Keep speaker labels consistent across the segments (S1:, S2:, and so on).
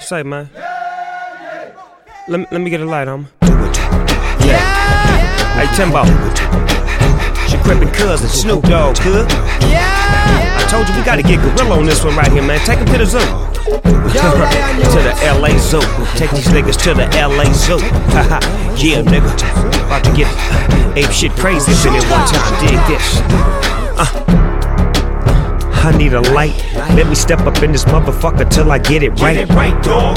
S1: say, man? Let me get a light on me.
S2: Yeah.
S1: Hey, Timbo. It's your crippin' cousin, Snoop Dogg, good?
S2: Yeah.
S1: I told you we gotta get gorilla on this one right here, man. Take him to the zoo. To the LA Zoo. Take these niggas to the LA Zoo. Yeah, nigga. About to get ape shit crazy up in it one time. Dig this. I need a light. Let me step up in this motherfucker till I get it right.
S3: Get it right, dog.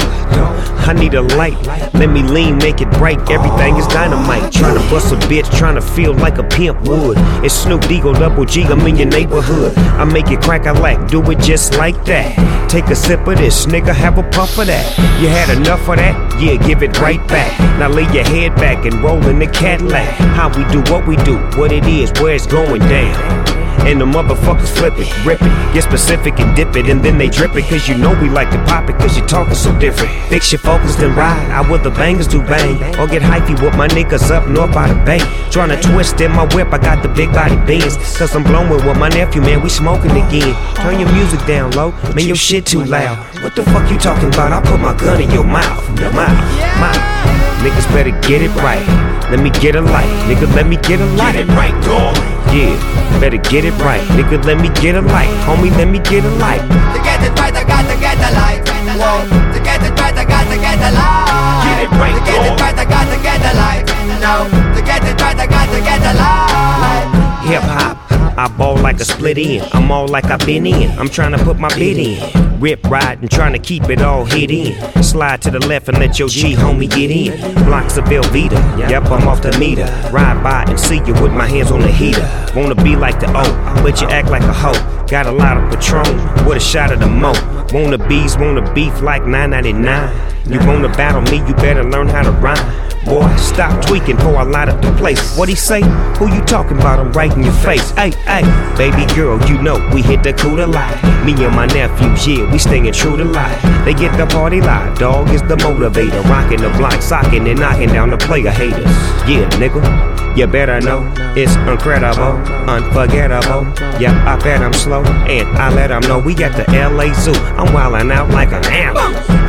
S1: I need a light. Let me lean, make it break. Everything is dynamite. Tryna bust a bitch, tryna feel like a pimp would. It's Snoop Deagle Double G, I'm in your neighborhood. I make it crack, I like, do it just like that. Take a sip of this, nigga, have a puff of that. You had enough of that? Yeah, give it right back. Now lay your head back and roll in the Cadillac. How we do what we do, what it is, where it's going down. And the motherfuckers flip it, rip it, get specific and dip it, and then they drip it, cause you know we like to pop it, cause you talking so different. Fix your focus, then ride out where the bangers do bang. Or get hypey with my niggas up north by the bay. Tryna twist in my whip, I got the big body Benz. Cause I'm blowing with my nephew, man, we smoking again. Turn your music down low, man, your shit too loud. What the fuck you talking about? I'll put my gun in your mouth, mouth. Niggas better get it right. Let me get a light, nigga, let me get a light.
S3: Get it right, dog.
S1: Yeah, better get it right, nigga, let me get a light. Homie, let me get a light.
S2: To get it right, I got to get the light. Whoa. To get it right, I got to get the light.
S3: Get it right,
S2: to get it right, I got to get the light. No, to get it right, I got to get the light.
S1: Hip hop, I ball like a split end. I'm all like I've been in. I'm trying to put my bid in. Rip, ride, and trying to keep it all hid in. Slide to the left and let your G homie get in. Blocks of Velveeta, yep, I'm off the meter. Ride by and see you with my hands on the heater. Wanna be like the O, but you act like a hoe. Got a lot of Patron with a shot of the mo. Wanna beef like 9.99. You wanna battle me, you better learn how to rhyme. Boy, stop tweaking before I light up the place. What he say? Who you talking about? I'm right in your face. Hey, baby girl, you know we hit the Cuda live. Me and my nephews, yeah, we staying true to life. They get the party live, dog is the motivator. Rocking the block, socking and knocking down the player haters. Yeah, nigga, you better know it's incredible, unforgettable. Yep, I bet I'm slow and I let them know we at the LA Zoo. I'm wildin' out like an animal.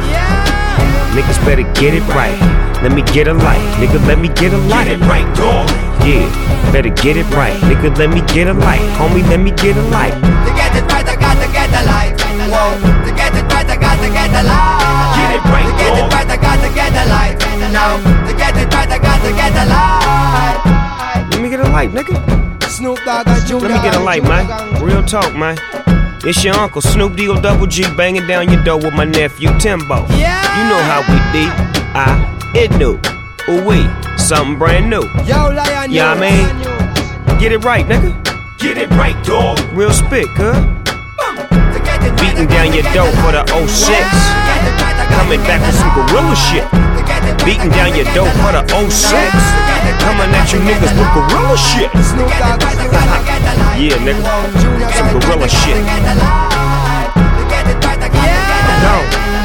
S1: Niggas better get it right. Let me get a light, nigga, let me get a light.
S3: Get it right, dog.
S1: Yeah, better get it right, nigga, let me get a light. Homie, let me get a light.
S2: To get it right, I got to get the light. Whoa. To get it right, I got to get the light.
S3: Get it right,
S2: to get it right, I got to get the light. No, to get it right, I got to get the light.
S1: Let me get a light, nigga.
S2: Snoop Dogg and Junior.
S1: Let me get a light, man. Real talk, man. It's your uncle, Snoop Deagle Double G, banging down your door with my nephew, Timbo.
S2: Yeah.
S1: You know how we do. It new. Ooh wee, something brand new.
S2: Yo, Lion,
S1: Yeah, I mean, get it right, nigga.
S3: Get it right, dog.
S1: Real spit, cuz. Beating down your door for the 06. Coming back with some gorilla shit. Beating down your door for the 06. Coming at you niggas with gorilla shit. Yeah, nigga. Some gorilla shit. No.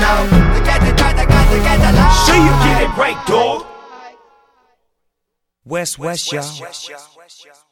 S3: See you. Get it right, dog.
S1: West, y'all.